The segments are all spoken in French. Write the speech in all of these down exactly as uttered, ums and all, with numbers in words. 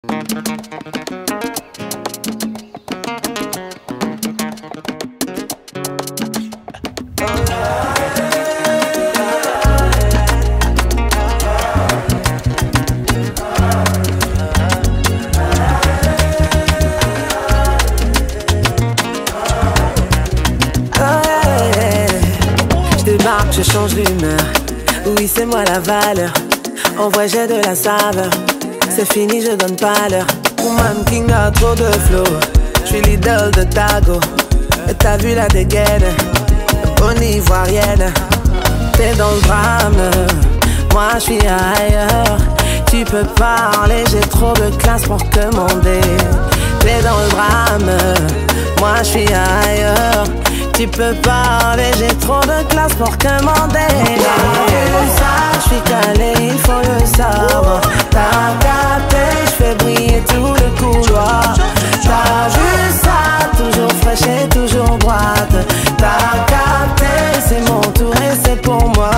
Je change d'humeur, oui c'est moi la valeur. En vrai j'ai de la saveur, c'est fini je donne pas l'heure. Woman King a trop de flow, j'suis l'idole de Tago. Et t'as vu la dégaine, bonne ivoirienne. T'es dans le drame, moi j'suis ailleurs. Tu peux parler, j'ai trop de classe pour commander. T'es dans le drame, moi j'suis ailleurs. Tu peux parler, j'ai trop de classe pour commander. T'as vu ça, j'suis calé, il faut le savoir. T'as capté, j'fais briller tout le couloir. T'as vu ça, toujours fraîche et toujours droite. T'as capté, c'est mon tour et c'est pour moi.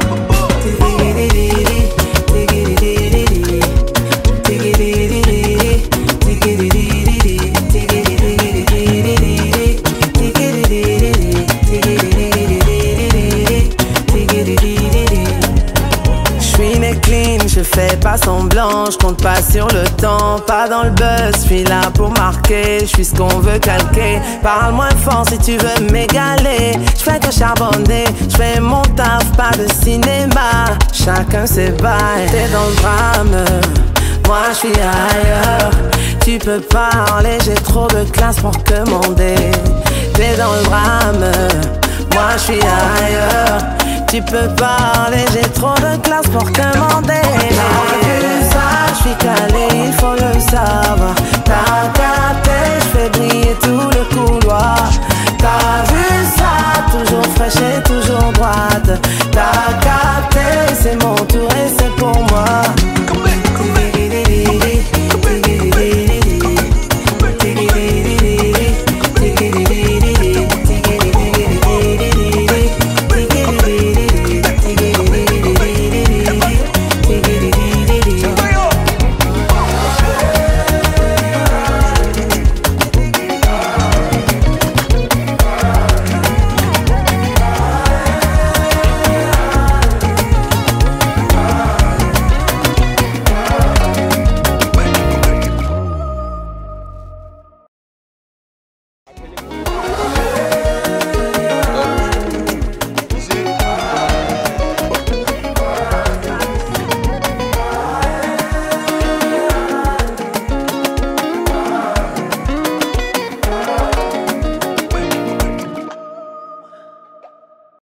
Je fais pas semblant, je compte pas sur le temps. Pas dans le buzz, je suis là pour marquer. Je suis ce qu'on veut calquer. Parle moins fort si tu veux m'égaler. Je fais que charbonner, je fais mon taf, pas de cinéma. Chacun ses bails, t'es dans le drame, moi je suis ailleurs. Tu peux parler, j'ai trop de classe pour commander. T'es dans le drame, moi je suis ailleurs. Tu peux parler, j'ai trop de classe pour commander. J'ai vu ça, j'suis calé, il faut le